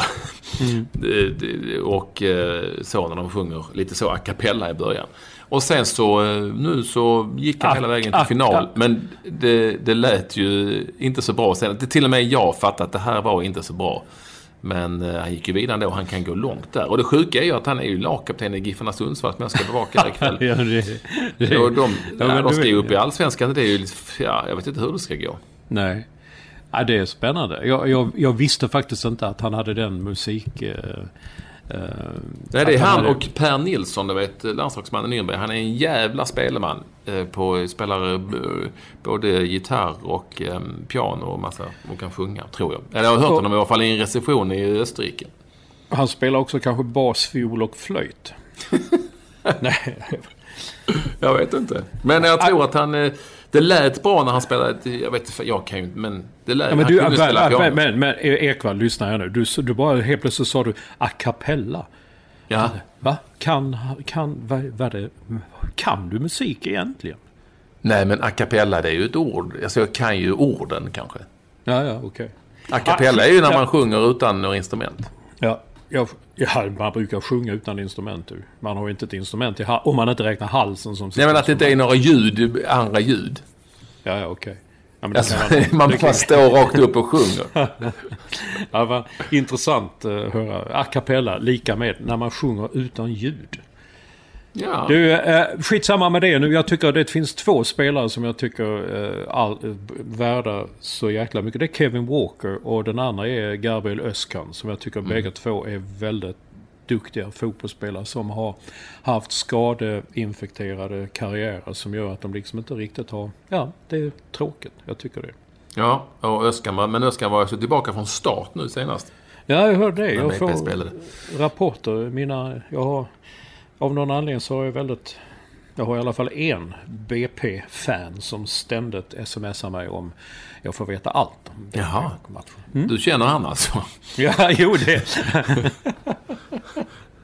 Och så när de sjunger lite så a cappella i början. Och sen så gick han hela vägen till final. Men det lät ju inte så bra. Sen, till och med jag fattade att det här var inte så bra. Men han gick ju vidare då och han kan gå långt där. Och det sjuka är ju att han är ju lagkapten i Giffarna Sundsvall som jag ska bevaka här ikväll. De ska ju upp i Allsvenskan. Det är ju jag vet inte hur det ska gå. Nej. Ja, det är spännande. Jag visste faktiskt inte att han hade den musik... Nej, det är han och Per Nilsson, du vet, landslagsmannen i Nürnberg. Han är en jävla spelman. Spelar både gitarr och piano och massa. Och kan sjunga, tror jag. Eller jag har hört honom i alla fall i en reception i Österrike. Han spelar också kanske bas, fiol och flöjt. Nej. Jag vet inte. Men jag tror att han... Det lät bra när han spelade. Jag vet inte, jag kan ju inte, men det lät. Ja, men Ekvall, lyssna här nu. Du bara helt plötsligt sa du a cappella. Ja. Va? Kan du musik egentligen? Nej, men a cappella, det är ju ett ord. Alltså jag kan ju orden kanske. Ja, okej. A cappella är ju när man sjunger utan några instrument. Ja, man brukar sjunga utan instrument. Man har ju inte ett instrument om man inte räknar halsen som... Nej, men att det inte är några andra ljud. Ja, okej. Ja, alltså, man bara står rakt upp och sjunger. Ja, vad intressant att höra. A cappella, lika med när man sjunger utan ljud. Ja. Du, skitsamma med det nu. Jag tycker att det finns 2 spelare som jag tycker värda så jäkla mycket. Det är Kevin Walker och den andra är Gabriel Özcan, som jag tycker bägge två är väldigt duktiga fotbollsspelare som har haft skadeinfekterade karriärer som gör att de liksom inte riktigt har... Ja, det är tråkigt. Jag tycker det. Ja, och Özcan var ju så tillbaka från start nu senast. Ja, jag hörde det. Jag får rapporter. Av någon anledning så har jag har i alla fall en BP-fan som ständigt smsar mig om jag får veta allt om BP-matchen. Du känner han alltså? Ja, jo det.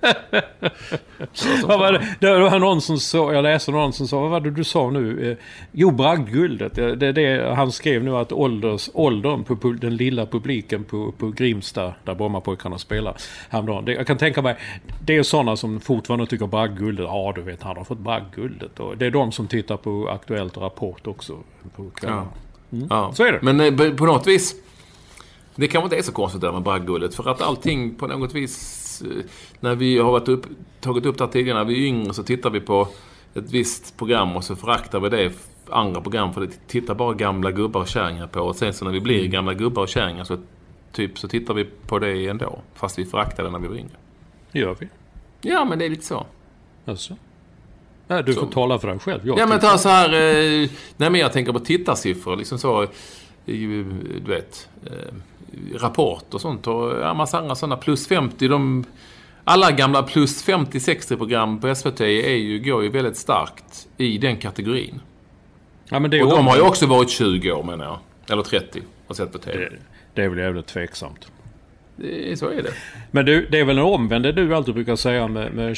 Vad var det? Det var någon som sa, jag läste någon som sa, vad var det du sa nu? Jo, bragdguldet. Det han skrev nu att åldern på den lilla publiken på Grimsta, där Brommapojkarna spelar häromdagen. Jag kan tänka mig, det är sådana som fortfarande tycker bragdguldet, ja du vet, han har fått bragdguldet. Och det är de som tittar på Aktuellt och Rapport också på kvällen. Ja. Så är det. Men på något vis, det kanske inte är så konstigt där med bragdguldet, för att allting på något vis, när vi har tagit upp det här tidigare, när vi är yngre så tittar vi på ett visst program och så föraktar vi det andra program, för det tittar bara gamla gubbar och kärringar på, och sen så när vi blir gamla gubbar och kärringar så tittar vi på det ändå, fast vi föraktar det när vi var yngre. Gör vi? Ja, men det är lite så. Alltså. Nej, du får tala för dig själv. Ja, men ta så här, nej men jag tänker på tittarsiffror, liksom så, du vet, Rapport och sånt, och massa andra sådana plus 50, alla gamla plus 50-60 program på SVT går ju väldigt starkt i den kategorin. Ja, men det och de har ju också varit 20 år, menar jag, eller 30 och sett på TV. Det är väl jävligt tveksamt. Så är det. Men det är väl en omvänd, det du alltid brukar säga med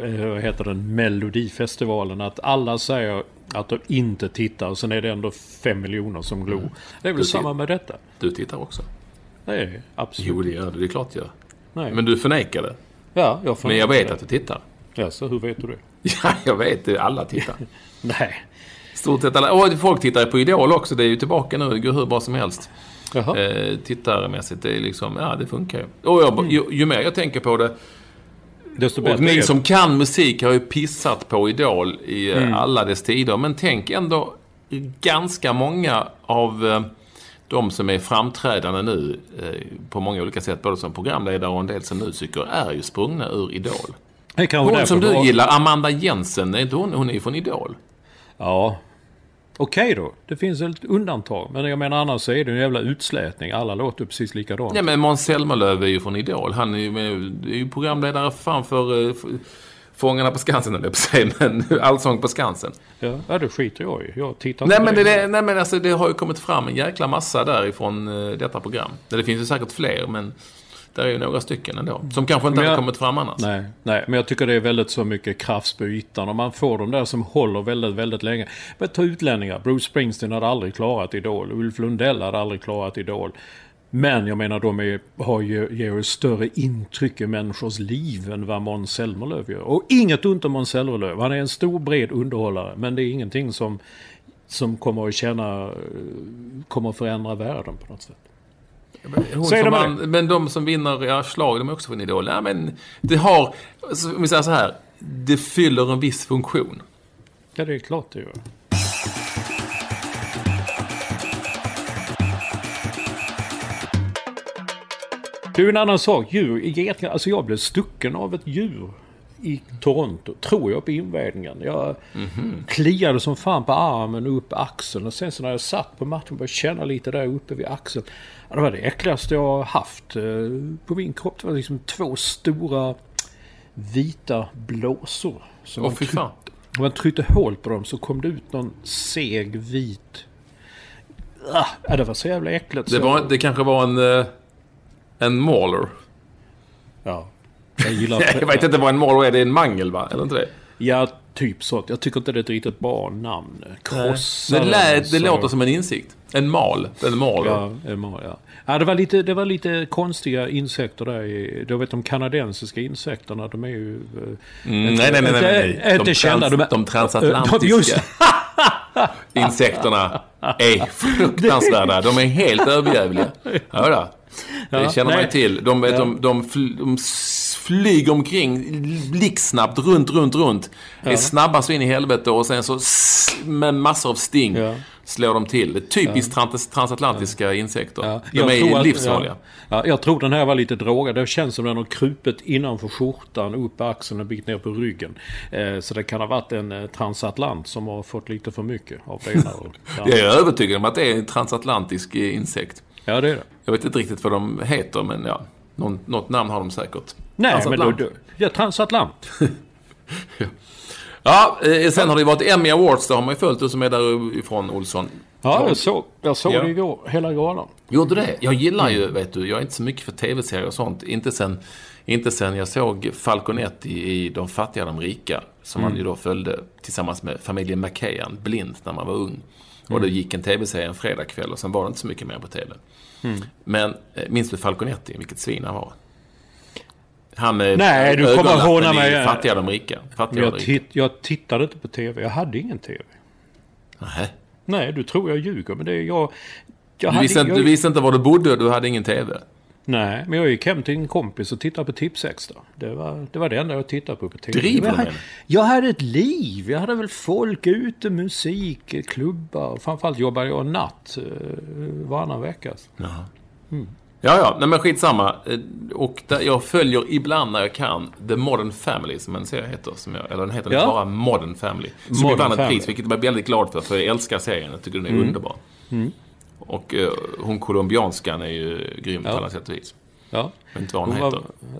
Melodifestivalen, att alla säger att de inte tittar, och sen är det ändå 5 miljoner som glor. Det är väl samma med detta. Du tittar också. Nej, absolut. Jo, det gör det är klart jag gör. Nej. Men du förnekar det. Ja, jag förnekar. Men jag vet att du tittar. Ja, så hur vet du det? Ja, jag vet det. Alla tittar. Nej. Stort sett alla. Och folk tittar på Idol också. Det är ju tillbaka nu. Det går hur bra som helst. Tittarmässigt. Det är liksom, ja, det funkar ju. Och ju mer jag tänker på det, desto bättre. Och ni som kan musik har ju pissat på Idol i alla dess tider. Men tänk ändå, ganska många av de som är framträdande nu på många olika sätt, både som programledare och en del som musiker, är ju sprungna ur Idol. Hon som du gillar, Amanda Jensen, är inte hon är ju från Idol. Ja. Okej då, det finns ett undantag. Men jag menar, annars så är det en jävla utslätning. Alla låter precis likadant. Ja, men Måns Zelmerlöw är ju från Idol. Han är ju programledare för Fångarna på Skansen, eller på sig, men Allsång på Skansen. Ja, det skiter jag i. Jag tittar nej, men alltså, det har ju kommit fram en jäkla massa därifrån detta program. Det finns ju säkert fler, men där är ju några stycken ändå. Som kanske inte hade kommit fram annars. Nej, men jag tycker det är väldigt så mycket kraft på ytan. Och man får de där som håller väldigt, väldigt länge. Men ta utlänningar. Bruce Springsteen hade aldrig klarat Idol. Ulf Lundell hade aldrig klarat Idol. Men jag menar, de ger ju större intryck i människors liv än vad Måns Zelmerlöw gör. Och inget ont om Måns Zelmerlöw. Han är en stor, bred underhållare. Men det är ingenting som kommer att förändra världen på något sätt. Men de som vinner slag, de är också från Idol. Nej, men det har, om vi säger så här, det fyller en viss funktion. Ja, det är klart det gör. Du, en annan sak, djur. Alltså jag blev stucken av ett djur i Toronto, tror jag, på invägningen. Jag kliade som fan på armen och upp axeln, och sen så när jag satt på matchen började känna lite där uppe vid axeln. Ja, det var det äckligaste jag har haft på min kropp. Det var liksom 2 stora vita blåsor. Fy fan. Om man tryckte hål på dem så kom det ut någon seg vit. Det var så jävla äckligt. Det kanske var en mauler. Ja. Jag vet inte vad en mauler är. Det är en mangel, va? Eller inte det? Ja, typ så. Jag tycker inte det är ett riktigt bra namn. Det låter som en insikt. En mal. En mal. Ja, en mal, ja. Ja, det var lite konstiga insekter där. Du vet, de kanadensiska insekterna, de är ju... Nej. De transatlantiska insekterna är fruktansvärda. De är helt överjävliga. Hörda. Det känner man ju till. De flyger omkring blixtsnabbt runt. Är snabba så in i helvete, och sen så med massor av sting slår de till. Det är typiskt transatlantiska insekter. Ja. De är livsfarliga. Jag tror den här var lite drogad. Det känns som den har krupit innanför skjortan, upp axeln och bit ner på ryggen. Så det kan ha varit en transatlant som har fått lite för mycket av det ena. Jag är övertygad om att det är en transatlantisk insekt. Ja, det är det. Jag vet inte riktigt vad de heter, men ja, något namn har de säkert. Nej, men då, transatlant. Ja, sen har det varit Emmy Awards. Då har man ju följt det som är därifrån, Olsson. Ja, jag såg det igår, hela galan. Gjorde det? Jag gillar ju, vet du, jag är inte så mycket för tv-serier och sånt. Inte sen jag såg Falconetti i De fattiga, de rika. Som man ju då följde tillsammans med familjen McKayan, blind när man var ung. Och det gick en tv-serie en fredagkväll och sen var det inte så mycket mer på tv. Men minns du Falconetti, vilket svin han var? Han med Nej, du kommer att håna mig. Fattiga, de rika. Jag tittade inte på tv, jag hade ingen tv. Nej, du tror jag ljuger, men det är jag... Du visste inte var du bodde och du hade ingen tv? Nej, men jag gick hem till en kompis och tittade på Tips Extra. Det var det enda jag tittade på tv. Driver du? Jag hade ett liv. Jag hade väl folk ute, musik, klubbar. Framförallt jobbade jag natt varannan vecka. Jaha. Ja, nej, men skitsamma. Och jag följer ibland när jag kan The Modern Family, som en serie heter. Eller den heter inte bara Modern Family. Som ibland ett pris, vilket jag är väldigt glad för jag älskar serien. Jag tycker den är underbar. Och hon colombianskan är ju grym på alla sätt och vis. Ja. Jag vet inte vad hon heter.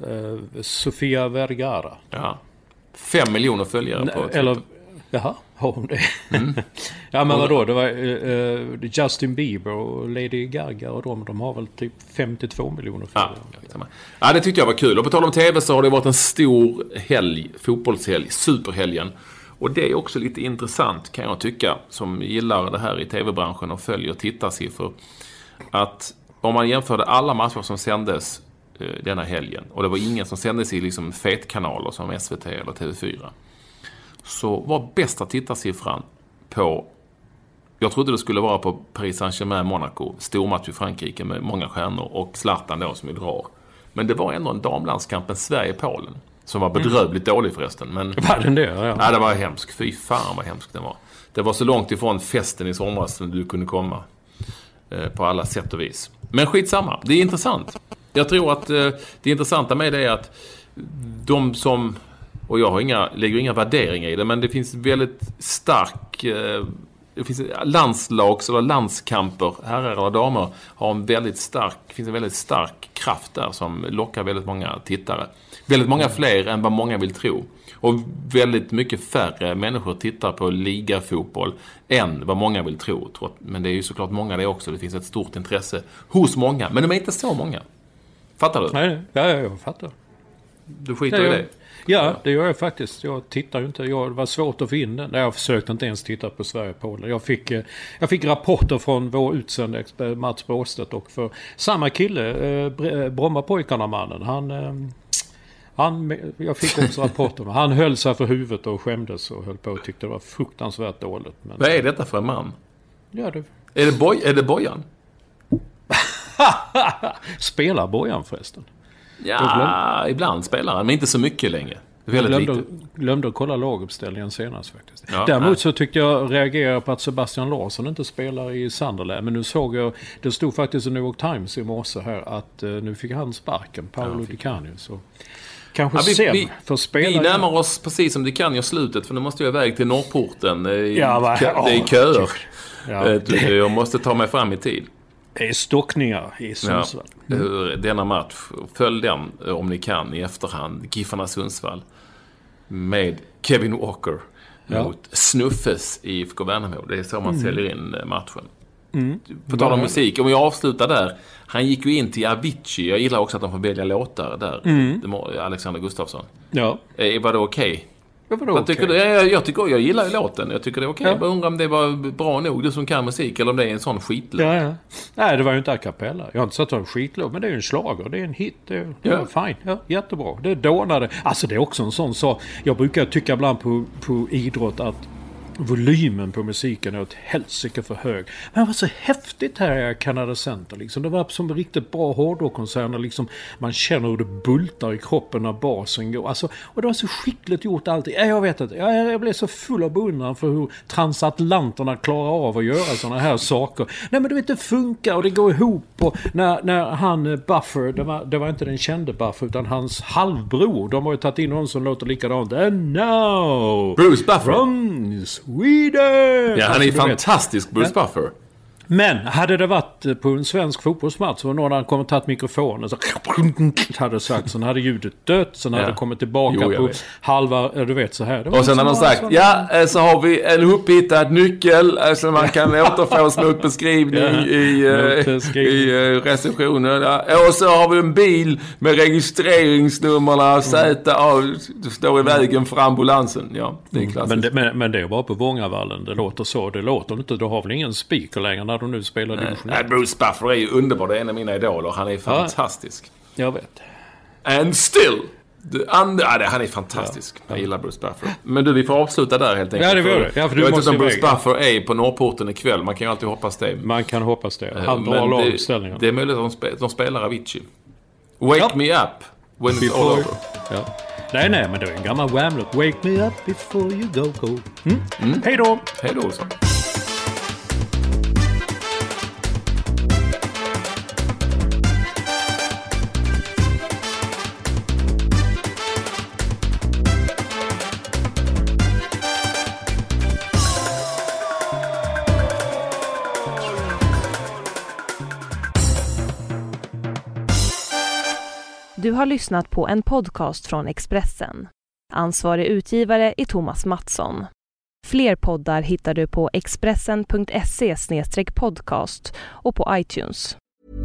Sofia Vergara. Ja. 5 miljoner följare på Twitter. Eller, jaha, har hon det? Ja, men vadå? Det var Justin Bieber och Lady Gaga och de har väl typ 52 miljoner följare. Ja, det tyckte jag var kul. Och på tal om tv så har det varit en stor helg, fotbollshelg, superhelgen. Och det är också lite intressant, kan jag tycka, som gillar det här i tv-branschen och följer tittarsiffror, att om man jämförde alla matcher som sändes denna helgen, och det var ingen som sändes i liksom fetkanaler som SVT eller TV4, så var bästa tittarsiffran på, jag trodde det skulle vara på Paris Saint-Germain Monaco, stormatch i Frankrike med många stjärnor och Zlatan då som ju drar. Men det var ändå en damlandskampen Sverige-Polen. Som var bedrövligt dålig förresten. Men, var den det? Ja. Ja, det var hemskt. Fy fan vad hemskt den var. Det var så långt ifrån festen i somras som du kunde komma. På alla sätt och vis. Men skitsamma. Det är intressant. Jag tror att det intressanta med det är att de som... Och jag har lägger inga värderingar i det. Men det finns väldigt stark... Det finns landslags- eller landskamper, herrar eller damer, finns en väldigt stark kraft där som lockar väldigt många tittare. Väldigt många fler än vad många vill tro. Och väldigt mycket färre människor tittar på ligafotboll än vad många vill tro. Men det är ju såklart många det också. Det finns ett stort intresse hos många. Men de är inte så många. Fattar du? Nej, jag fattar. Du skiter i det? Ja, det gör jag faktiskt. Jag tittar ju inte. Det var svårt att få in den. Jag försökte inte ens titta på Sverige-Polen. Jag fick rapporter från vår utsända expert Mats Bråstedt, och för samma kille, Brommapojkarna-mannen, jag fick också rapporter. Han höll sig för huvudet och skämdes och höll på och tyckte det var fruktansvärt dåligt. Men... Vad är detta för en man? Ja, Är det Bojan? Spelar Bojan förresten? Ja, ibland spelar han, men inte så mycket längre. Jag glömde att kolla laguppställningen senast faktiskt. Ja, däremot så tyckte jag reagera på att Sebastian Larsson inte spelar i Sunderland. Men nu såg jag, det stod faktiskt i New York Times i morse här att nu fick han sparken, Paolo Di Canio. Så kanske för spela. Vi närmar oss precis som Di Canio slutet, för nu måste jag iväg till Norrporten. Det är köer. Jag måste ta mig fram i tid. Det är stockningar i Sundsvall. Denna match, följ den om ni kan i efterhand. Giffarna Sundsvall med Kevin Walker mot Snuffes i IFK Värnamo. Det är så man säljer in matchen. På tal om musik, om jag avslutar där. Han gick ju in till Avicii. Jag gillar också att de får välja låtar där. Alexander Gustafsson. Ja. Var det okej? Vad tycker du? Jag gillar ju låten. Jag tycker det är okej. Jag bara undrar om det var bra nog, du som kan musik, eller om det är en sån skitlåt. Ja. Nej, det var ju inte a cappella. Jag har inte sagt att det var en skitlåt, men det är ju en slager. Det är en hit. Det var fine. Ja, jättebra. Det dånade. Alltså det är också en sån sak. Jag brukar tycka ibland på idrott att volymen på musiken är ett helsike för hög. Men det var så häftigt här i Canada Center. Liksom. Det var som riktigt bra hårdrockkonserter. Liksom. Man känner hur det bultar i kroppen när basen går. Alltså, och det var så skickligt gjort alltid. Jag vet inte. Jag blev så full av beundran för hur transatlanterna klarar av att göra sådana här saker. Nej, men du vet, det funkar och det går ihop. Och när han Buffer, det var inte den kände Buffer utan hans halvbror. De har ju tagit in någon som låter likadant. And now Bruce Buffer from Sweden. Ja, han är fantastisk, Bruce Buffer. Men hade det varit på en svensk fotbollsmatch så någon hade kommit och tagit mikrofonen så hade sagt, sen hade ljudet dött, sen hade det kommit tillbaka på halva, du vet så här. Och sen har de sagt, så har vi en upphittad nyckel så man kan återfå snutbeskrivning i recensionen. Och så har vi en bil med registreringsnummerna ZA står i vägen för ambulansen. Ja, det är klassiskt. Men det är bara på Vångavallen, det låter så. Det låter inte, då har väl ingen speaker längre när de nu spelar division 1. Bruce Buffer är ju underbar, det är en av mina idoler. Han är fantastisk. Jag vet. And still han är fantastisk. Jag gillar Bruce Buffer. Men du, vi får avsluta där helt enkelt. Ja, det var det. Ja, för jag vet inte om Bruce Buffer är på Norrporten ikväll. Man kan ju alltid hoppas det. Man kan hoppas det. Han drar laguppställningen. Det är möjligt att de spelar Avicii. Wake me up when it's all over. Ja. Nej, men det är en gammal Wham-låt. Wake me up before you go. Hej då! Hej då, så. Du har lyssnat på en podcast från Expressen. Ansvarig utgivare är Thomas Mattsson. Fler poddar hittar du på expressen.se/podcast och på iTunes.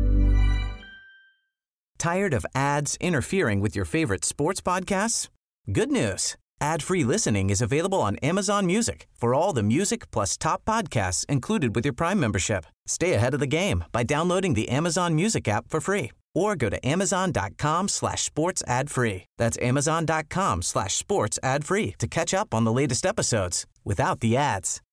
Tired of ads interfering with your favorite sports podcasts? Good news. Ad-free listening is available on Amazon Music for all the music plus top podcasts included with your Prime membership. Stay ahead of the game by downloading the Amazon Music app for free or go to amazon.com/sports ad free. That's amazon.com/sports ad free to catch up on the latest episodes without the ads.